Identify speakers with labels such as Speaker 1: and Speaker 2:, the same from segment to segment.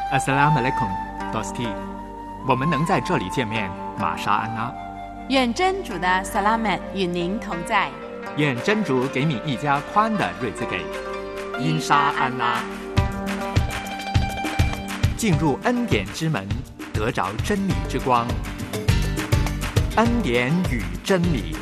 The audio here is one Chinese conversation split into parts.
Speaker 1: Assalamu alaikum, Dosti。我们能在这里见面，玛莎安娜。
Speaker 2: 愿真主的萨拉曼与您同在。
Speaker 1: 愿真主给你一家宽的日子给。因沙安拉。进入恩典之门，得着真理之光。恩典与真理。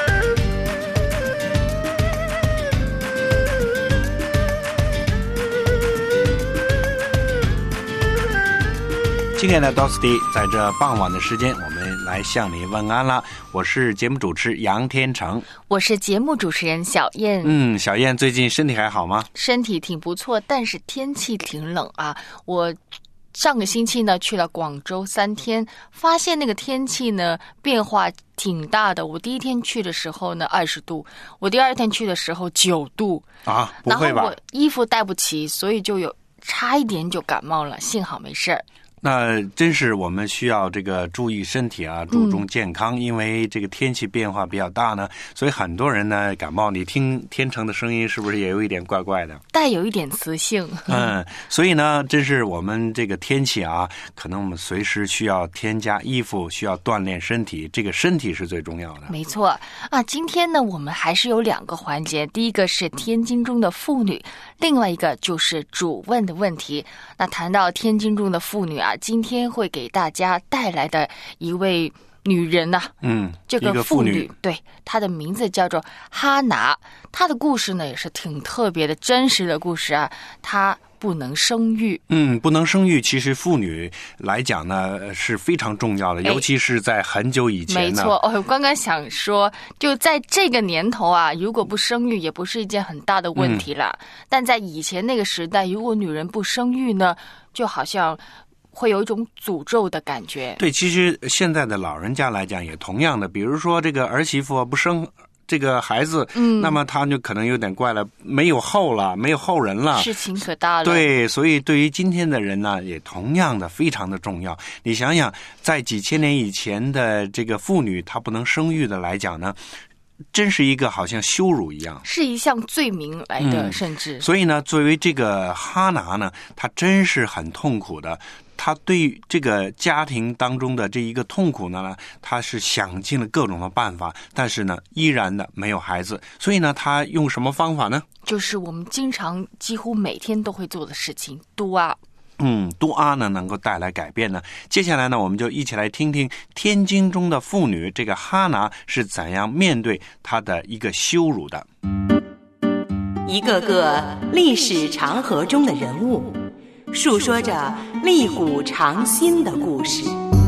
Speaker 3: 亲爱的 Dosti， 在这傍晚的时间，我们来向你问安了。我是节目主持杨天成，
Speaker 4: 我是节目主持人小燕。
Speaker 3: 小燕最近身体还好吗？
Speaker 4: 身体挺不错，但是天气挺冷啊。我上个星期呢去了广州3天，发现那个天气呢变化挺大的。我第一天去的时候呢20度，我第二天去的时候9度
Speaker 3: 啊，不会吧？
Speaker 4: 然后我衣服带不齐，所以就差一点就感冒了，幸好没事儿。
Speaker 3: 那真是我们需要这个注意身体啊，注重健康，因为这个天气变化比较大呢，所以很多人呢感冒。你听天成的声音是不是也有一点怪怪的？
Speaker 4: 带有一点磁性。
Speaker 3: 所以呢，真是我们这个天气啊，可能我们随时需要添加衣服，需要锻炼身体，这个身体是最重要的。
Speaker 4: 没错啊，今天呢我们还是有2个环节，第一个是天经中的妇女，另外一个就是主问的问题。那谈到天经中的妇女啊，今天会给大家带来的一位女人呐，这个妇女，对，她的名字叫做哈拿。她的故事呢也是挺特别的，真实的故事啊。她不能生育，
Speaker 3: 不能生育，其实妇女来讲呢是非常重要的，尤其是在很久以前呢。
Speaker 4: 没错，我刚刚想说，就在这个年头啊，如果不生育也不是一件很大的问题了。但在以前那个时代，如果女人不生育呢，就好像会有一种诅咒的感觉。
Speaker 3: 对，其实现在的老人家来讲也同样的，比如说这个儿媳妇不生这个孩子，那么他就可能有点怪了，没有后人了，
Speaker 4: 事情可大了。
Speaker 3: 对，所以对于今天的人呢，也同样的非常的重要。你想想，在几千年以前的这个妇女，她不能生育的来讲呢，真是一个好像羞辱一样，
Speaker 4: 是一项罪名来的，甚至。
Speaker 3: 所以呢，作为这个哈拿呢，她真是很痛苦的。他对这个家庭当中的这一个痛苦呢，他是想尽了各种的办法，但是呢，依然的没有孩子。所以呢，他用什么方法呢？
Speaker 4: 就是我们经常几乎每天都会做的事情，杜阿。
Speaker 3: 杜阿呢能够带来改变呢。接下来呢，我们就一起来听听天经中的妇女这个哈拿是怎样面对她的一个羞辱的。
Speaker 5: 一个个历史长河中的人物，述说着历古长新的故事，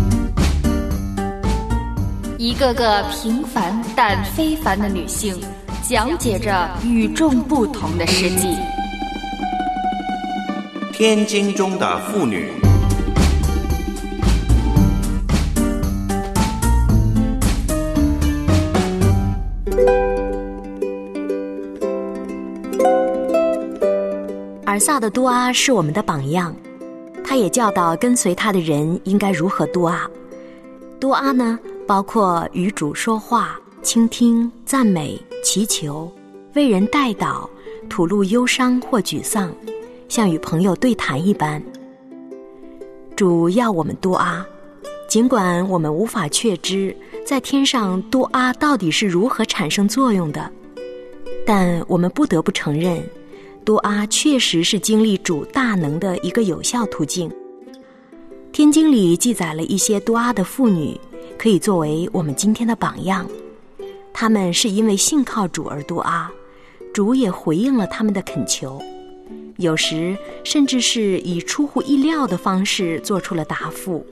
Speaker 4: 一个个平凡但非凡的女性，讲解着与众不同的事迹。
Speaker 3: 天经中的妇女。
Speaker 6: 尔萨的杜阿是我们的榜样，他也教导跟随他的人应该如何杜阿。杜阿呢，包括与主说话、倾听、赞美、祈求、为人代祷、吐露忧伤或沮丧，像与朋友对谈一般。主要我们杜阿，尽管我们无法确知在天上杜阿到底是如何产生作用的，但我们不得不承认，杜阿确实是经历主大能的一个有效途径。天经里记载了一些杜阿的妇女，可以作为我们今天的榜样。她们是因为信靠主而杜阿，主也回应了他们的恳求，有时甚至是以出乎意料的方式做出了答复。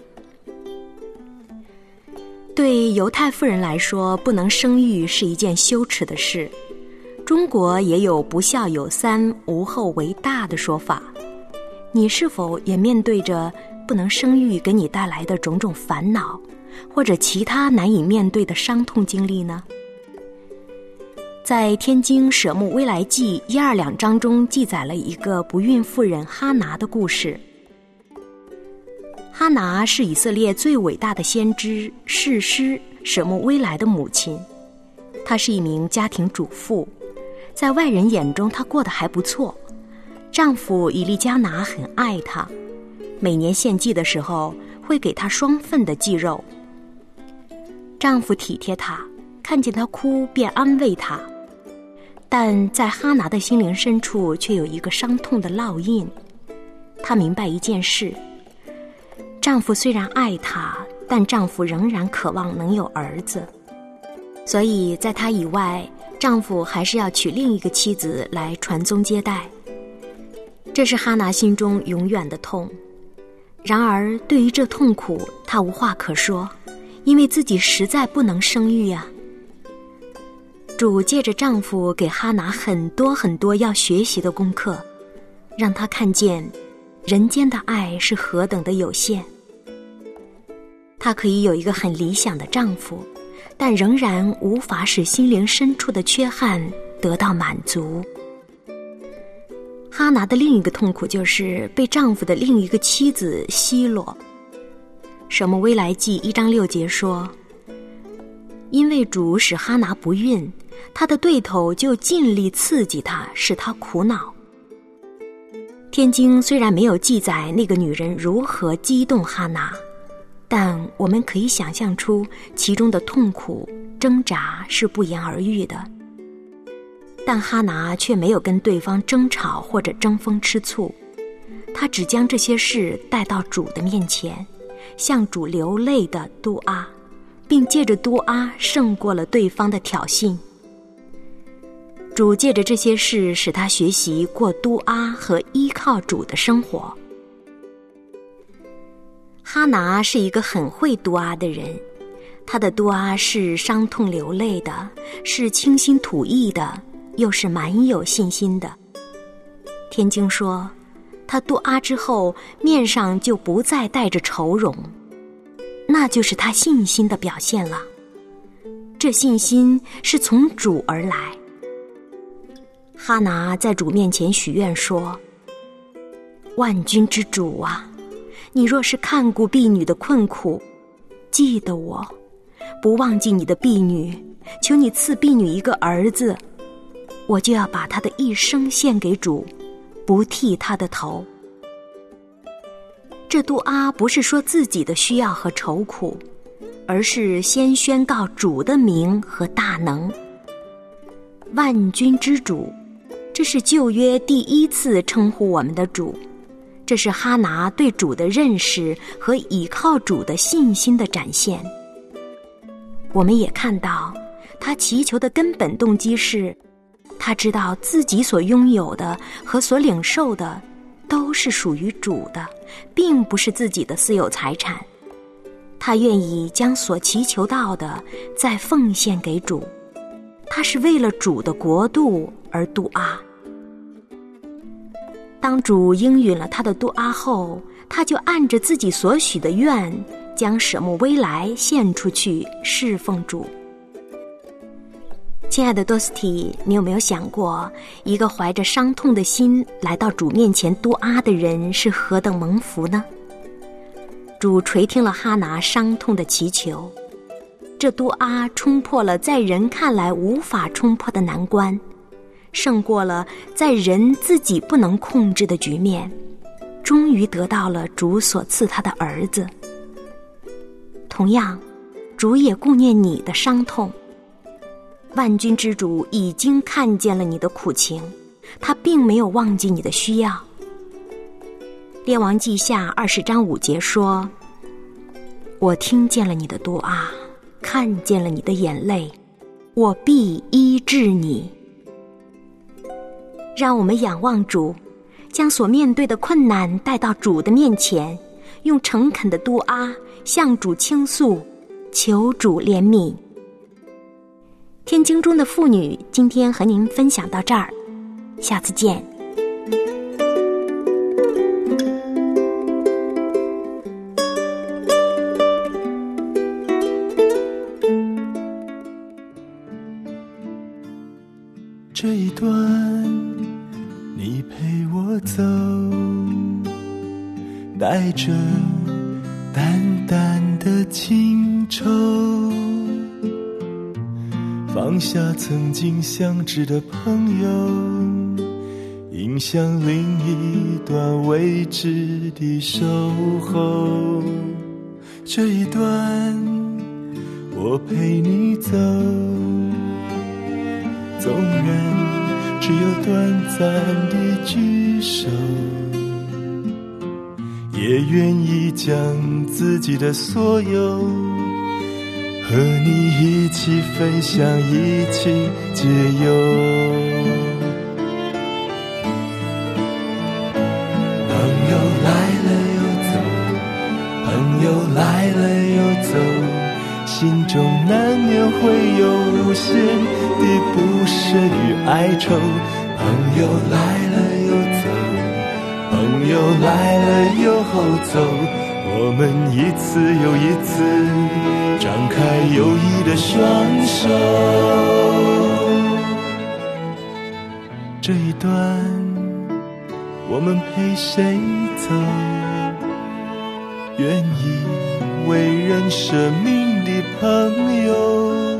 Speaker 6: 对犹太妇人来说，不能生育是一件羞耻的事。中国也有不孝有三，无后为大的说法。你是否也面对着不能生育给你带来的种种烦恼，或者其他难以面对的伤痛经历呢？在天经舍木微来记1、2、2章中记载了一个不孕妇人哈拿的故事。哈拿是以色列最伟大的先知士师舍木微来的母亲，她是一名家庭主妇，在外人眼中她过得还不错，丈夫以利加拿很爱她， 每年献祭的时候会给她双份的祭肉。丈夫体贴她，看见她哭便安慰她，但在哈拿的心灵深处却有一个伤痛的烙印。她明白一件事，丈夫虽然爱她，但丈夫仍然渴望能有儿子，所以在她以外，丈夫还是要娶另一个妻子来传宗接代。这是哈拿心中永远的痛。然而对于这痛苦，她无话可说，因为自己实在不能生育呀。主借着丈夫给哈拿很多很多要学习的功课，让她看见人间的爱是何等的有限。她可以有一个很理想的丈夫，但仍然无法使心灵深处的缺憾得到满足。哈拿的另一个痛苦就是被丈夫的另一个妻子奚落。舍母微来记1章6节说，因为主使哈拿不孕，她的对头就尽力刺激她，使她苦恼。天经虽然没有记载那个女人如何激动哈拿，但我们可以想象出其中的痛苦挣扎是不言而喻的。但哈拿却没有跟对方争吵或者争风吃醋，她只将这些事带到主的面前，向主流泪的嘟啊，并借着嘟啊胜过了对方的挑衅。主借着这些事使她学习过嘟啊和依靠主的生活。哈拿是一个很会嘟啊的人，她的嘟啊是伤痛流泪的，是倾心吐意的，又是蛮有信心的。天经说，她嘟啊之后面上就不再带着愁容，那就是她信心的表现了。这信心是从主而来。哈拿在主面前许愿说，万军之主啊，你若是看顾婢女的困苦，记得我，不忘记你的婢女，求你赐婢女一个儿子，我就要把她的一生献给主，不剃她的头。这嘟啊不是说自己的需要和愁苦，而是先宣告主的名和大能。万军之主，这是旧约第一次称呼我们的主，这是哈拿对主的认识和倚靠主的信心的展现。我们也看到，他祈求的根本动机是，他知道自己所拥有的和所领受的都是属于主的，并不是自己的私有财产。他愿意将所祈求到的再奉献给主，他是为了主的国度而嘟啊。当主应允了他的嘟啊后，他就按着自己所许的愿，将舍母微来献出去侍奉主。亲爱的多斯蒂，你有没有想过，一个怀着伤痛的心来到主面前嘟啊的人是何等蒙福呢？主垂听了哈拿伤痛的祈求，这嘟啊冲破了在人看来无法冲破的难关，胜过了在人自己不能控制的局面，终于得到了主所赐他的儿子。同样，主也顾念你的伤痛。万军之主已经看见了你的苦情，他并没有忘记你的需要。列王记下20章5节说，我听见了你的嘟啊，看见了你的眼泪，我必医治你。让我们仰望主，将所面对的困难带到主的面前，用诚恳的嘟啊向主倾诉，求主怜悯。天经中的妇女，今天和您分享到这儿，下次见。
Speaker 7: 这一段你陪我走，带着淡淡的情愁，放下曾经相知的朋友，因迎向另一端未知的守候。这一段我陪你走，纵然只有短暂的聚首，也愿意将自己的所有和你一起分享，一起解忧。朋友来了又走，朋友来了又走，心中难免会有无限的不舍与哀愁。朋友来了又走，朋友来了又走，我们一次又一次张开友谊的双手。这一段我们陪谁走？愿意为人舍命的朋友，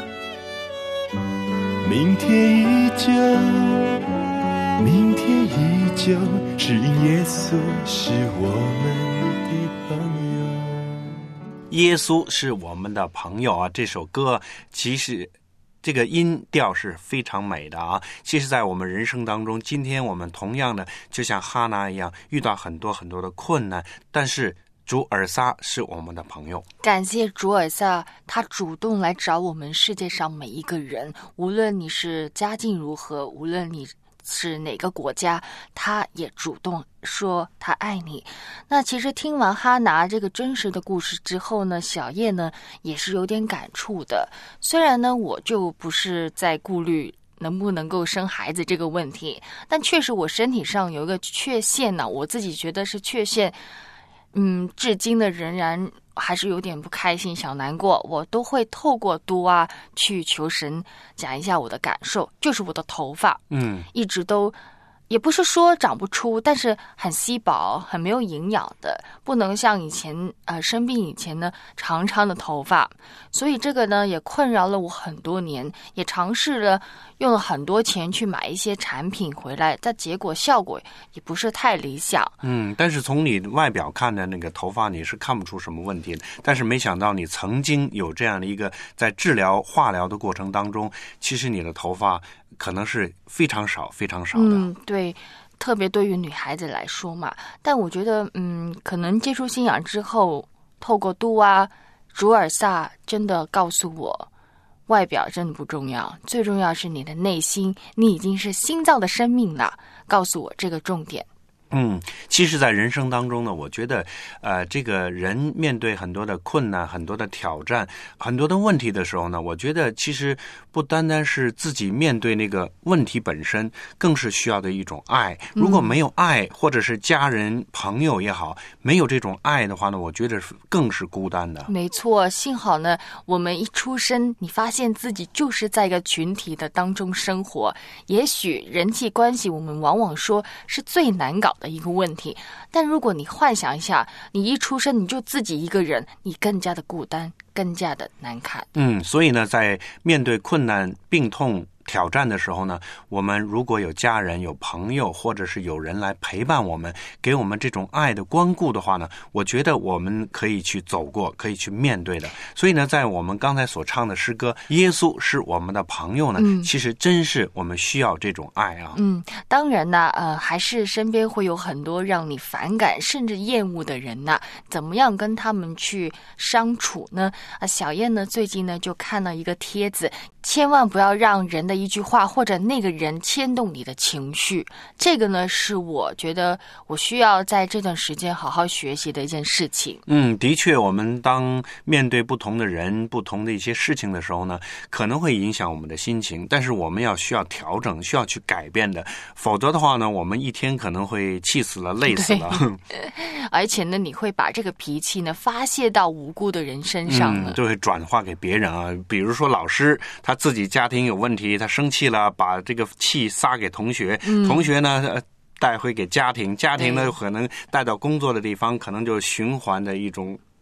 Speaker 7: 明天依旧，明天依旧，是耶稣是我们的朋友。
Speaker 3: 耶稣是我们的朋友啊！这首歌其实这个音调是非常美的啊！其实在我们人生当中，今天我们同样的就像哈拿一样，遇到很多很多的困难，但是主尔撒是我们的朋友。
Speaker 4: 感谢主尔撒，他主动来找我们世界上每一个人，无论你是家境如何，无论你是哪个国家，他也主动说他爱你。那其实听完哈拿这个真实的故事之后呢，小叶呢也是有点感触的。虽然呢我就不是在顾虑能不能够生孩子这个问题，但确实我身体上有一个缺陷呢，我自己觉得是缺陷，至今的仍然还是有点不开心小难过，我都会透过读啊去求神讲一下我的感受，就是我的头发一直都也不是说长不出，但是很稀薄，很没有营养的，不能像以前生病以前呢长长的头发。所以这个呢也困扰了我很多年，也尝试了用了很多钱去买一些产品回来，但结果效果也不是太理想。
Speaker 3: 但是从你外表看的那个头发你是看不出什么问题的，但是没想到你曾经有这样的一个在治疗化疗的过程当中，其实你的头发可能是非常少非常少的。
Speaker 4: 对，特别对于女孩子来说嘛。但我觉得可能接触信仰之后，透过读啊主尔撒真的告诉我，外表真的不重要，最重要是你的内心，你已经是新造的生命了，告诉我这个重点。
Speaker 3: 其实在人生当中呢，我觉得这个人面对很多的困难，很多的挑战，很多的问题的时候呢，我觉得其实不单单是自己面对那个问题本身，更是需要的一种爱。如果没有爱，或者是家人朋友也好，没有这种爱的话呢，我觉得更是孤单的。
Speaker 4: 没错，幸好呢我们一出生，你发现自己就是在一个群体的当中生活，也许人际关系我们往往说是最难搞的一个问题，但如果你幻想一下，你一出生你就自己一个人，你更加的孤单，更加的难看。
Speaker 3: 所以呢，在面对困难、病痛、挑战的时候呢，我们如果有家人、有朋友，或者是有人来陪伴我们，给我们这种爱的关顾的话呢，我觉得我们可以去走过，可以去面对的。所以呢，在我们刚才所唱的诗歌《耶稣是我们的朋友》呢，其实真是我们需要这种爱啊。
Speaker 4: 当然呢，还是身边会有很多让你反感甚至厌恶的人呢，怎么样跟他们去相处呢？小燕呢最近呢就看到一个帖子，千万不要让人的一句话或者那个人牵动你的情绪，这个呢是我觉得我需要在这段时间好好学习的一件事情。
Speaker 3: 的确，我们当面对不同的人、不同的一些事情的时候呢，可能会影响我们的心情，但是我们需要调整，需要去改变的，否则的话呢，我们一天可能会气死了、累死了。
Speaker 4: 而且呢，你会把这个脾气呢发泄到无辜的人身上呢，
Speaker 3: 就会转化给别人啊。比如说老师，他自己家庭有问题，他生气了，把这个气撒给同学，同学呢带回给家庭，家庭呢可能带到工作的地方，可能就循环的一种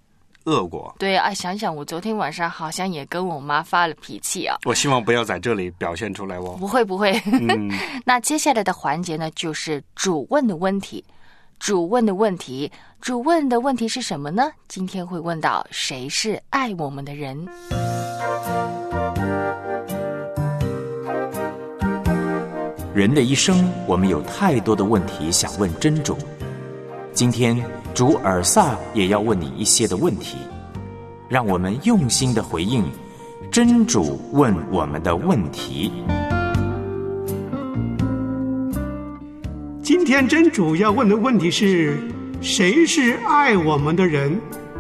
Speaker 3: 恶果。
Speaker 4: 对啊，想想我昨天晚上好像也跟我妈发了脾气啊。
Speaker 3: 我希望不要在这里表现出来哦。
Speaker 4: 不会不会。那接下来的环节呢，就是主问的问题。主问的问题是什么呢？今天会问到谁是爱我们的人。
Speaker 8: 人的一生，我们有太多的问题想问真主。今天主尔萨也要问你一些的问题，让我们用心的回应真主问我们的问题。
Speaker 9: 今天真主要问的问题是：谁是爱我们的人？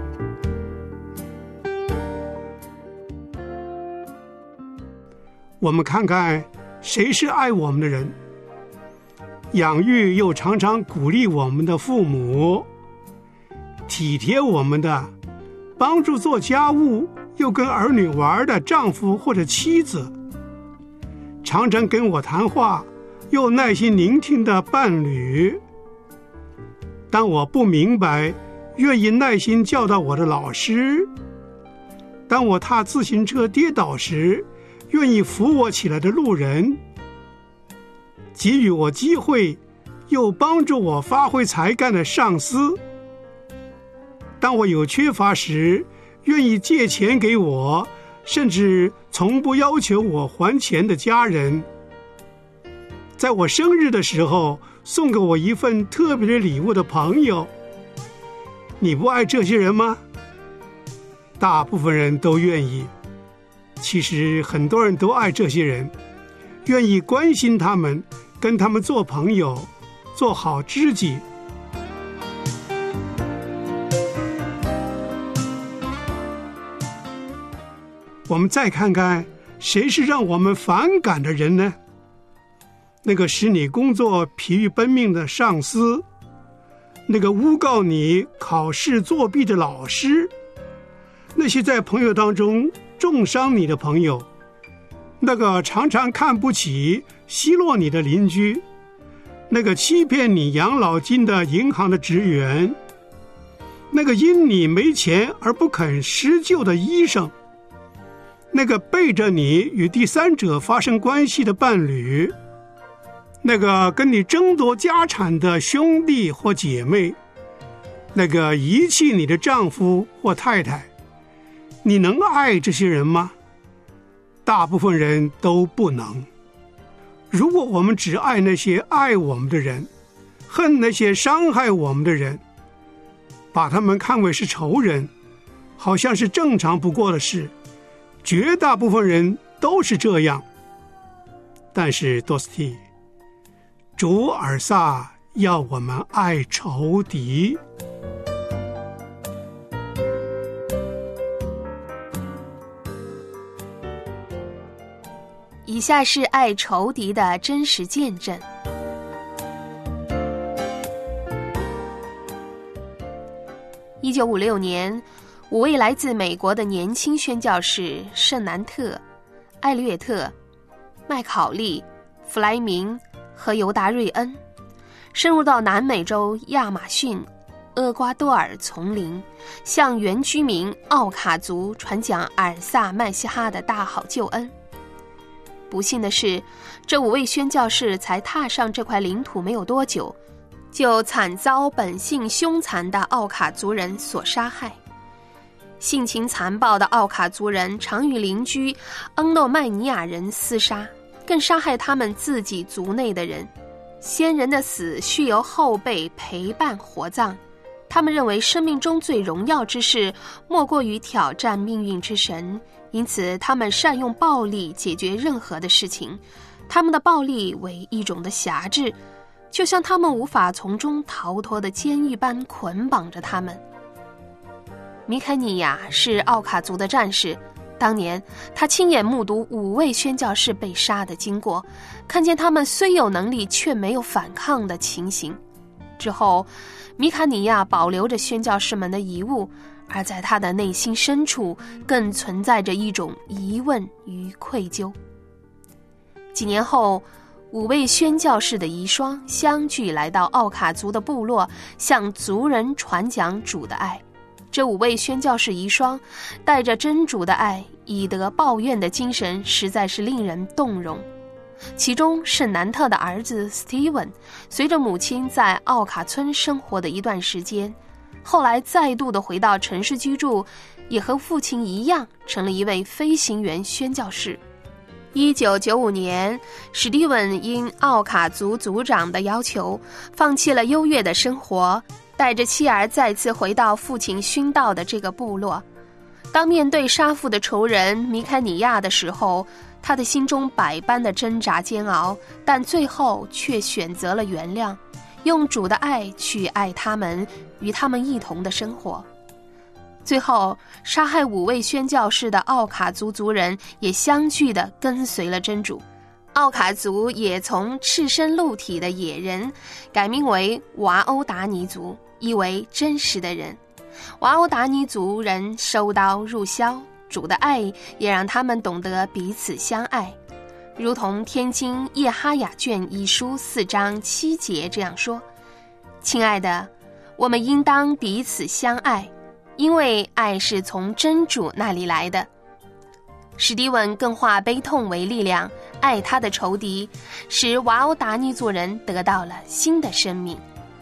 Speaker 9: 我们看看谁是爱我们的人。养育又常常鼓励我们的父母，体贴我们的，帮助做家务又跟儿女玩的丈夫或者妻子，常常跟我谈话又耐心聆听的伴侣。当我不明白，愿意耐心教导我的老师。当我踏自行车跌倒时，愿意扶我起来的路人。给予我机会又帮助我发挥才干的上司。当我有缺乏时，愿意借钱给我，甚至从不要求我还钱的家人。在我生日的时候送给我一份特别的礼物的朋友。你不爱这些人吗？大部分人都愿意。其实很多人都爱这些人，愿意关心他们，跟他们做朋友，做好知己。我们再看看谁是让我们反感的人呢？那个使你工作疲于奔命的上司，那个诬告你考试作弊的老师，那些在朋友当中重伤你的朋友，那个常常看不起奚落你的邻居，那个欺骗你养老金的银行的职员，那个因你没钱而不肯施救的医生，那个背着你与第三者发生关系的伴侣，那个跟你争夺家产的兄弟或姐妹，那个遗弃你的丈夫或太太，你能爱这些人吗？大部分人都不能。如果我们只爱那些爱我们的人，恨那些伤害我们的人，把他们看为是仇人，好像是正常不过的事，绝大部分人都是这样。但是多斯蒂，主尔萨要我们爱仇敌。
Speaker 2: 以下是爱仇敌的真实见证。1956年，5位来自美国的年轻宣教士圣南特、艾略特、麦考利、弗莱明和犹达瑞恩深入到南美洲亚马逊、厄瓜多尔丛林，向原居民奥卡族传讲尔萨麦西哈的大好救恩。不幸的是，这5位宣教士才踏上这块领土没有多久，就惨遭本性凶残的奥卡族人所杀害。性情残暴的奥卡族人常与邻居恩诺麦尼亚人厮杀，更杀害他们自己族内的人。先人的死需由后辈陪伴火葬，他们认为生命中最荣耀之事莫过于挑战命运之神，因此他们善用暴力解决任何的事情。他们的暴力为一种的辖制，就像他们无法从中逃脱的监狱般捆绑着他们。米凯尼亚是奥卡族的战士，当年他亲眼目睹5位宣教士被杀的经过，看见他们虽有能力却没有反抗的情形。之后米卡尼亚保留着宣教士们的遗物，而在他的内心深处更存在着一种疑问与愧疚。几年后，5位宣教士的遗孀相聚来到奥卡族的部落，向族人传讲主的爱。 这5位宣教士遗孀带着真主的爱，以德报怨的精神实在是令人动容。其中圣南特的儿子 Steven 随着母亲在奥卡村生活的一段时间，后来再度的回到城市居住，也和父亲一样成了一位飞行员宣教士。1995年，史蒂文因奥卡族族长的要求，放弃了优越的生活，带着妻儿再次回到父亲殉道的这个部落。当面对杀父的仇人米凯尼亚的时候，他的心中百般的挣扎煎熬，但最后却选择了原谅，用主的爱去爱他们，与他们一同的生活。最后，杀害5位宣教士的奥卡族族人也相继地跟随了真主。奥卡族也从赤身露体的野人改名为瓦欧达尼族，意为真实的人。瓦欧达尼族人收刀入鞘，主的爱也让他们懂得彼此相爱，如同天经叶哈雅卷1书4章7节这样说：亲爱的，我们应当彼此相爱，因为爱是从真主那里来的。史蒂文更化悲痛为力量，爱他的仇敌，使瓦欧达尼族人得到了新的生命。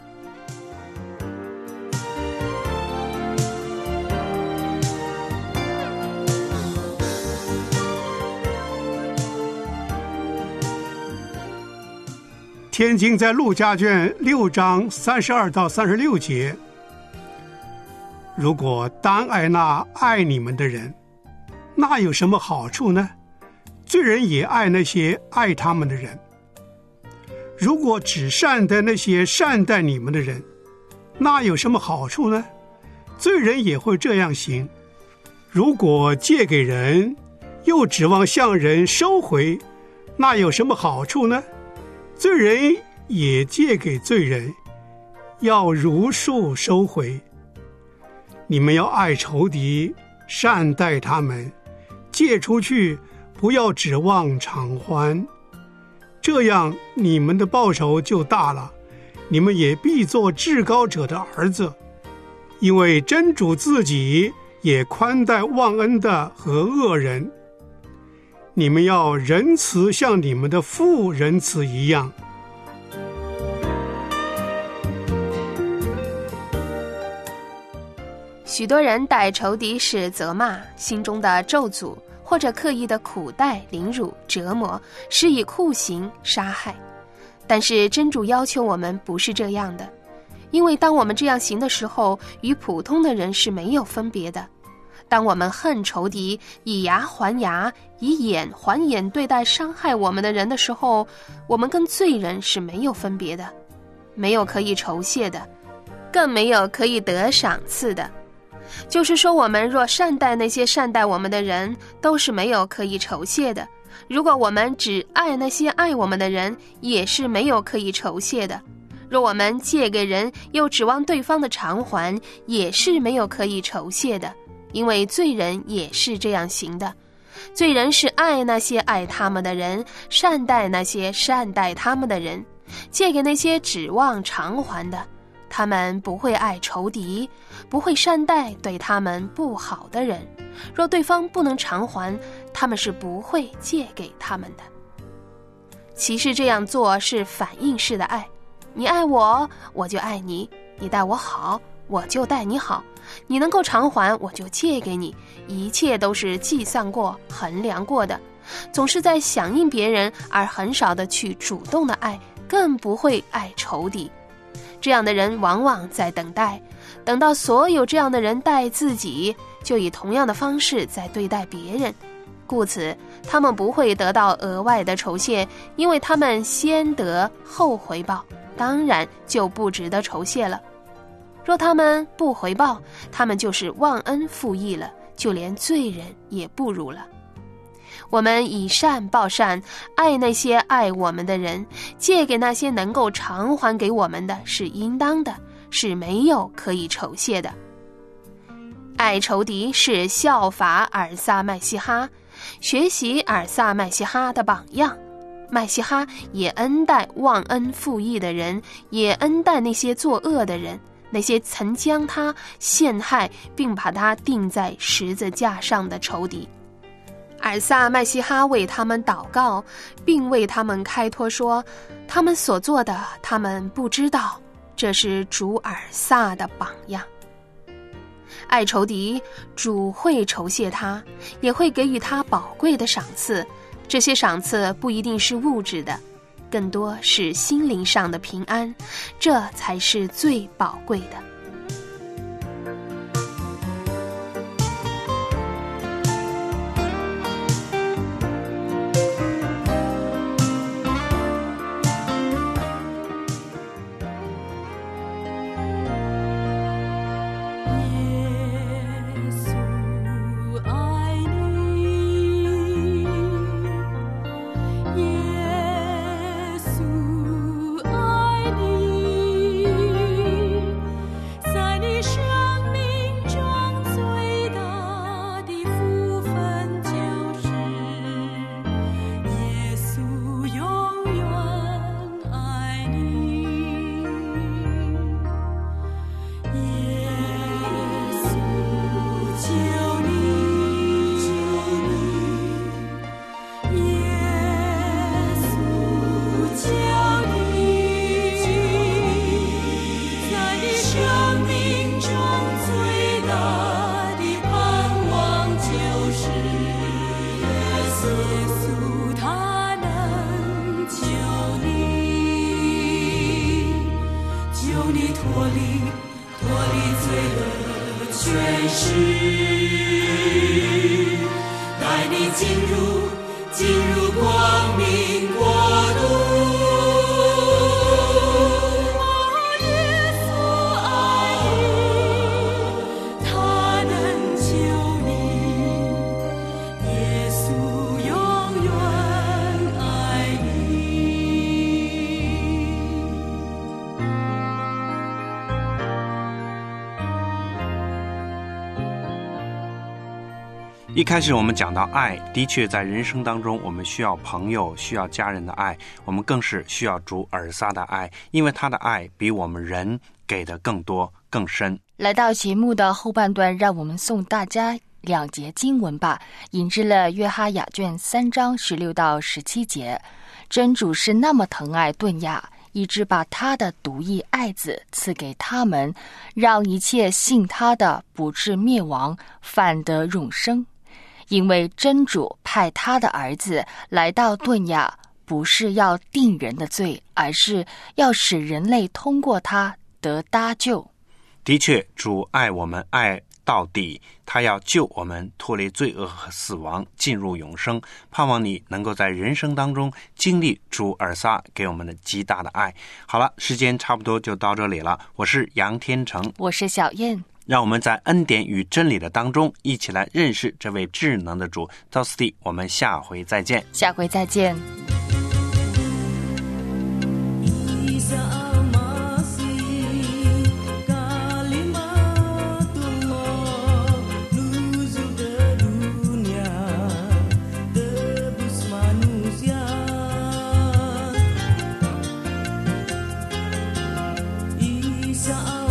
Speaker 9: 天经在路加卷6章32到36节，如果单爱那爱你们的人，那有什么好处呢？罪人也爱那些爱他们的人。如果只善待那些善待你们的人，那有什么好处呢？罪人也会这样行。如果借给人，又指望向人收回，那有什么好处呢？罪人也借给罪人，要如数收回。你们要爱仇敌，善待他们，借出去，不要指望偿还，这样你们的报酬就大了，你们也必做至高者的儿子，因为真主自己也宽待忘恩的和恶人。你们要仁慈，像你们的父仁慈一样。
Speaker 2: 许多人待仇敌是责骂，心中的咒诅，或者刻意的苦待、凌辱、折磨，施以酷刑、杀害。但是真主要求我们不是这样的，因为当我们这样行的时候，与普通的人是没有分别的。当我们恨仇敌，以牙还牙，以眼还眼对待伤害我们的人的时候，我们跟罪人是没有分别的，没有可以酬谢的，更没有可以得赏赐的。就是说，我们若善待那些善待我们的人，都是没有可以酬谢的；如果我们只爱那些爱我们的人，也是没有可以酬谢的。若我们借给人，又指望对方的偿还，也是没有可以酬谢的。因为罪人也是这样行的，罪人是爱那些爱他们的人，善待那些善待他们的人，借给那些指望偿还的。他们不会爱仇敌，不会善待对他们不好的人。若对方不能偿还，他们是不会借给他们的。其实这样做是反应式的爱，你爱我，我就爱你；你待我好，我就待你好；你能够偿还，我就借给你。一切都是计算过、衡量过的，总是在响应别人，而很少的去主动的爱，更不会爱仇敌。这样的人往往在等待，等到所有这样的人待自己，就以同样的方式在对待别人，故此他们不会得到额外的酬谢，因为他们先得后回报，当然就不值得酬谢了。若他们不回报，他们就是忘恩负义了，就连罪人也不如了。我们以善报善，爱那些爱我们的人，借给那些能够偿还给我们的，是应当的，是没有可以酬谢的。爱仇敌是效法尔撒麦西哈，学习尔撒麦西哈的榜样。麦西哈也恩待忘恩负义的人，也恩待那些作恶的人， 那些曾将他陷害并把他钉在十字架上的仇敌。尔撒麦西哈为他们祷告，并为他们开脱说，他们所做的他们不知道，这是主尔撒的榜样。爱仇敌，主会酬谢他，也会给予他宝贵的赏赐。这些赏赐不一定是物质的，更多是心灵上的平安，这才是最宝贵的。
Speaker 10: 带你进入光明国度。耶稣爱你，他能救你，耶稣永远爱你。
Speaker 3: 一开始我们讲到爱，的确在人生当中我们需要朋友，需要家人的爱，我们更是需要主尔撒的爱，因为他的爱比我们人给的更多更深。
Speaker 4: 来到节目的后半段，让我们送大家2节经文吧，引致了约哈雅卷3章16到17节。真主是那么疼爱顿亚，以致把他的独一爱子赐给他们，让一切信他的不至灭亡，反得永生。因为真主派他的儿子来到顿亚，不是要定人的罪，而是要使人类通过他得搭救。
Speaker 3: 的确，主爱我们爱到底，他要救我们脱离罪恶和死亡，进入永生。盼望你能够在人生当中经历主尔撒给我们的极大的爱。好了，时间差不多就到这里了，我是杨天成，
Speaker 4: 我是小燕，
Speaker 3: 让我们在恩典与真理的当中一起来认识这位智能的主。到此地，我们下回再见。
Speaker 4: 下回再见。
Speaker 10: Isa